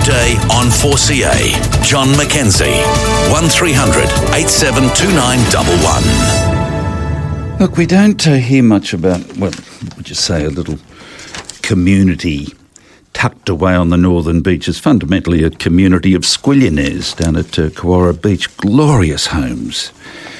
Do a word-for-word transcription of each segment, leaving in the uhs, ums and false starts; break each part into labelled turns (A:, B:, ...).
A: Today on four C A. John McKenzie. one three hundred eight seven two nine one one.
B: Look, we don't uh, hear much about, well, would you say a little community tucked away on the northern beaches, fundamentally a community of squillionaires down at uh, Kawara Beach. Glorious homes.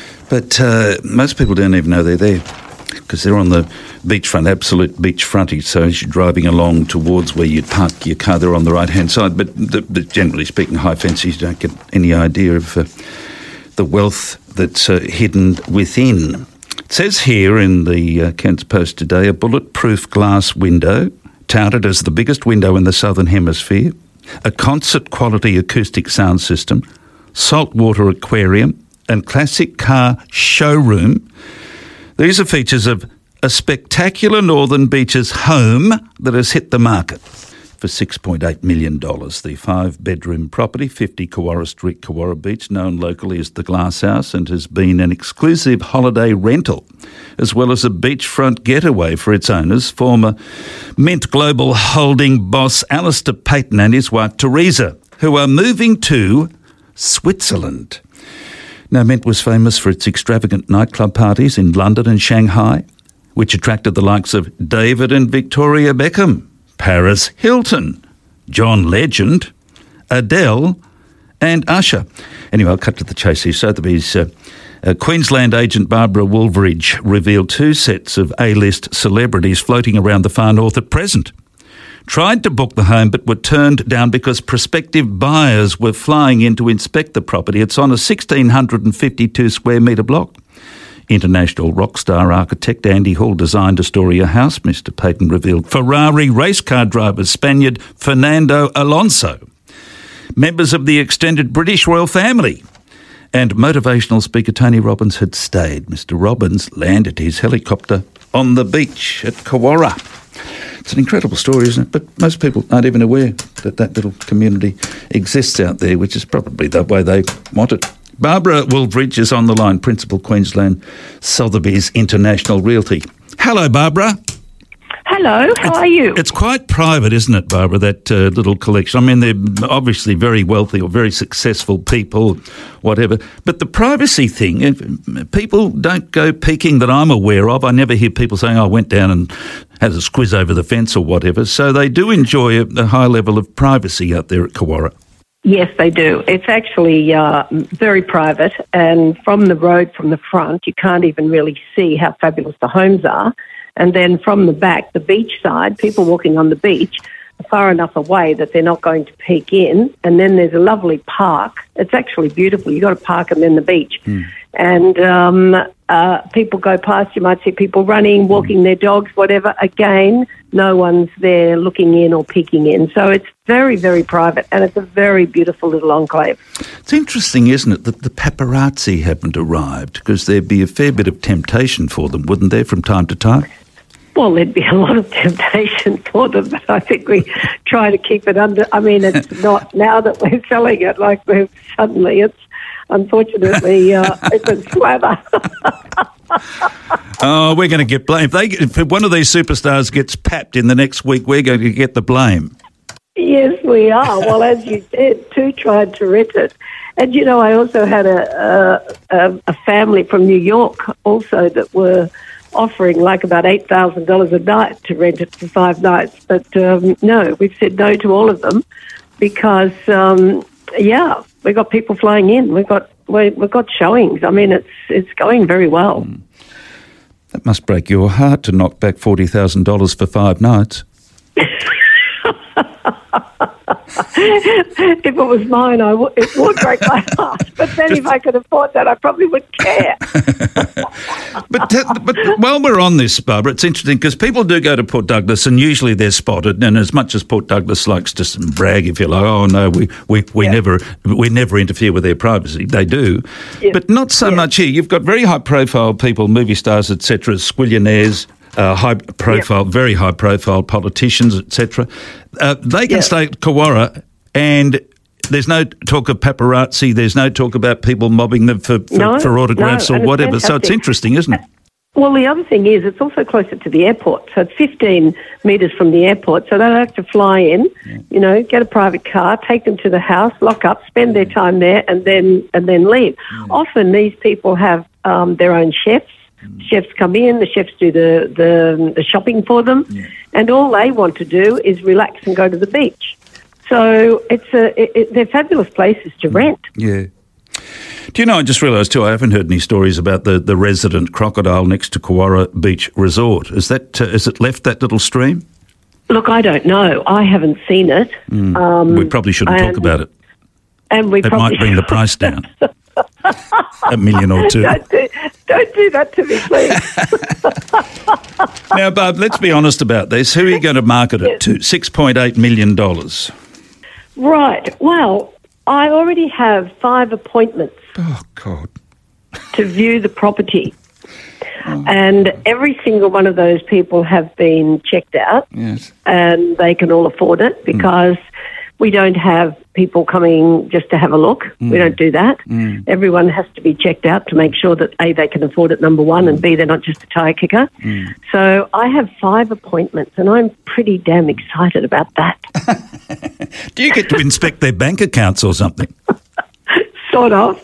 B: But uh, most people don't even know they're there because they're on the beachfront, absolute beach frontage. So as you're driving along towards where you'd park your car, they're on the right-hand side. But the, the, generally speaking, high fences, you don't get any idea of uh, the wealth that's uh, hidden within. It says here in the uh, Kent's Post today, a bulletproof glass window, touted as the biggest window in the Southern Hemisphere, a concert-quality acoustic sound system, saltwater aquarium, and classic car showroom. These are features of a spectacular Northern Beaches home that has hit the market for six point eight million dollars. The five-bedroom property, fifty Kawara Street, Kawara Beach, known locally as the Glass House, and has been an exclusive holiday rental, as well as a beachfront getaway for its owners, former Mint Global Holding boss Alistair Payton and his wife Teresa, who are moving to Switzerland. Now, Mint was famous for its extravagant nightclub parties in London and Shanghai, which attracted the likes of David and Victoria Beckham, Paris Hilton, John Legend, Adele and Usher. Anyway, I'll cut to the chase here. Sotheby's uh, uh, Queensland agent Barbara Woolveridge revealed two sets of A-list celebrities floating around the far north at present. Tried to book the home but were turned down because prospective buyers were flying in to inspect the property. It's on a one thousand six hundred fifty-two square metre block. International rock star architect Andy Hall designed Astoria House, Mister Payton revealed. Ferrari race car driver Spaniard Fernando Alonso. Members of the extended British royal family. And motivational speaker Tony Robbins had stayed. Mister Robbins landed his helicopter on the beach at Kawara. It's an incredible story, isn't it? But most people aren't even aware that that little community exists out there, which is probably the way they want it. Barbara Woolveridge is on the line, Principal Queensland Sotheby's International Realty. Hello, Barbara.
C: Hello, how
B: it's,
C: are you?
B: It's quite private, isn't it, Barbara, that uh, little collection? I mean, they're obviously very wealthy or very successful people, whatever. But the privacy thing, people don't go peeking that I'm aware of. I never hear people saying, oh, I went down and had a squiz over the fence or whatever. So they do enjoy a, a high level of privacy out there at Kawara.
C: Yes, they do. It's actually uh, very private, and from the road, from the front, you can't even really see how fabulous the homes are. And then from the back, the beach side, people walking on the beach are far enough away that they're not going to peek in. And then there's a lovely park. It's actually beautiful. You've got a park and then the beach. Mm. And um, uh, people go past. You might see people running, walking mm. their dogs, whatever. Again, no one's there looking in or peeking in. So it's very, very private, and it's a very beautiful little enclave.
B: It's interesting, isn't it, that the paparazzi haven't arrived, because there'd be a fair bit of temptation for them, wouldn't there, from time to time?
C: Well, there'd be a lot of temptation for them, but I think we try to keep it under. I mean, it's not now that we're selling it like we're suddenly. It's unfortunately uh, it's a slather.
B: Oh, we're going to get blamed. If, they, if one of these superstars gets papped in the next week, we're going to get the blame.
C: Yes, we are. Well, as you said, two tried to rent it. And, you know, I also had a, a, a family from New York also that were offering like about eight thousand dollars a night to rent it for five nights. But, um, no, we've said no to all of them because, um, yeah, we've got people flying in. We've got we, we've got showings. I mean, it's it's going very well. Mm.
B: That must break your heart to knock back forty thousand dollars for five nights.
C: If it was mine, I w- it would break my heart. But then if I could afford that, I probably wouldn't care.
B: but, t- but while we're on this, Barbara, it's interesting because people do go to Port Douglas and usually they're spotted. And as much as Port Douglas likes to brag, if you like, oh no, we we, we yeah. never we never interfere with their privacy. They do, yes. but not so yes. much here. You've got very high profile people, movie stars, et cetera, squillionaires. Uh, high profile, yep. very high profile politicians, et cetera. Uh, they can yep. stay at Kawara, and there's no talk of paparazzi. There's no talk about people mobbing them for for,
C: no,
B: for autographs
C: no,
B: or whatever. So it's interesting, isn't it?
C: Well, the other thing is it's also closer to the airport. So it's fifteen metres from the airport. So they don't have to fly in, yeah. you know, get a private car, take them to the house, lock up, spend their time there and then and then leave. Yeah. Often these people have um, their own chefs. Mm. Chefs come in, the chefs do the, the, the shopping for them, yeah. and all they want to do is relax and go to the beach. So it's a, it, it, they're fabulous places to rent.
B: Yeah. Do you know, I just realised too, I haven't heard any stories about the, the resident crocodile next to Kawara Beach Resort. Is that, uh, has it left that little stream?
C: Look, I don't know. I haven't seen it.
B: Mm.
C: Um,
B: we probably shouldn't
C: and,
B: talk about it.
C: And we
B: That
C: probably
B: might bring the price down. A million or two.
C: Don't do, don't do that to me, please.
B: Now, Barb, let's be honest about this. Who are you going to market it to? six point eight million dollars.
C: Right. Well, I already have five appointments.
B: Oh, God.
C: To view the property. Oh. And every single one of those people have been checked out.
B: Yes.
C: And they can all afford it because mm. we don't have people coming just to have a look. Mm. We don't do that. Mm. Everyone has to be checked out to make sure that A, they can afford it, number one, mm. and B, they're not just a tire kicker. Mm. So I have five appointments and I'm pretty damn excited about that.
B: Do you get to inspect their bank accounts or something?
C: Sort of.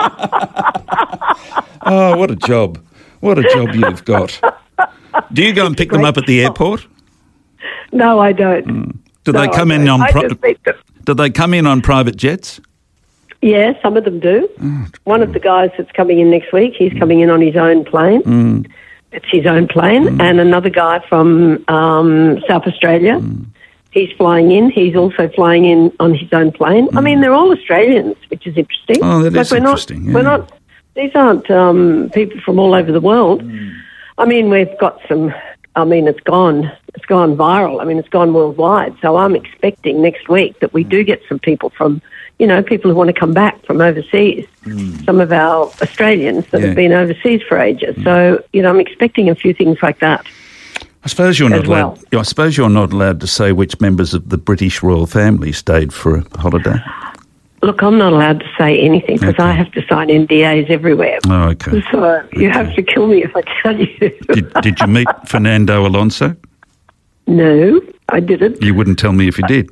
B: Oh, what a job. What a job you've got. Do you go and pick them up at the airport?
C: No, I don't.
B: Mm. Do
C: no,
B: they come
C: I
B: in
C: don't.
B: on pri- Do they come in on private jets?
C: Yeah, some of them do. Oh, One of the guys that's coming in next week, he's coming in on his own plane.
B: Mm.
C: It's his own plane. Mm. And another guy from um, South Australia, mm. he's flying in. He's also flying in on his own plane. Mm. I mean, they're all Australians, which is interesting.
B: Oh, that
C: like
B: is
C: we're
B: interesting.
C: Not,
B: yeah.
C: We're not. These aren't um, people from all over the world. Mm. I mean, we've got some. I mean, it's gone. It's gone viral. I mean, it's gone worldwide. So I'm expecting next week that we do get some people from, you know, people who want to come back from overseas. Mm. Some of our Australians that yeah. have been overseas for ages. Mm. So, you know, I'm expecting a few things like that.
B: I suppose you're not
C: well.
B: allowed. I suppose you're not allowed to say which members of the British royal family stayed for a holiday.
C: Look, I'm not allowed to say anything because okay. I have to sign N D As everywhere.
B: Oh, okay.
C: So okay. you have to kill me if I tell you.
B: Did, did you meet Fernando Alonso?
C: No, I didn't.
B: You wouldn't tell me if you did.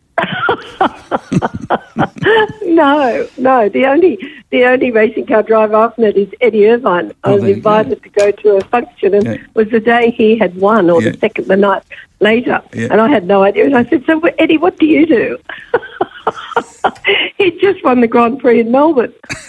C: no, no. The only the only racing car driver I've met is Eddie Irvine. I
B: oh,
C: was invited to go to a function, and yeah. it was the day he had won, or yeah. the second the night later, yeah. and I had no idea. And I said, "So, Eddie, what do you do?" He just won the Grand Prix in Melbourne.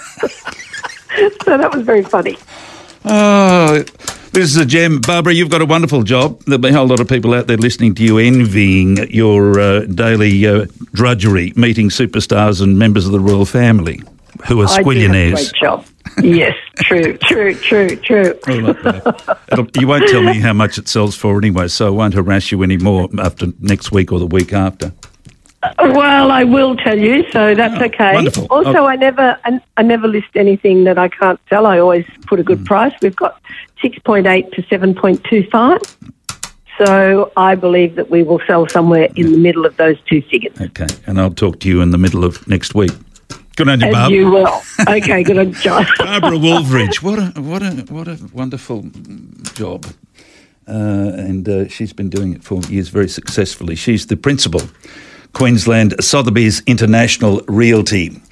C: So that was very funny.
B: Oh, this is a gem. Barbara, you've got a wonderful job. There'll be a whole lot of people out there listening to you envying your uh, daily uh, drudgery, meeting superstars and members of the royal family who are squillionaires.
C: I do have a great job. Yes, true, true, true, true.
B: Well, you won't tell me how much it sells for anyway, so I won't harass you anymore after next week or the week after.
C: Well, I will tell you, so that's
B: oh,
C: okay.
B: Wonderful.
C: Also,
B: oh.
C: I never, I, I never list anything that I can't sell. I always put a good mm. price. We've got six point eight to seven point two five. So I believe that we will sell somewhere in the middle of those two figures.
B: Okay, and I'll talk to you in the middle of next week. Good on you, Barb.
C: You will. Okay, good on you, John.
B: Barbara Woolveridge, what a what a what a wonderful job. Uh, and uh, she's been doing it for years very successfully. She's the principal Queensland Sotheby's International Realty.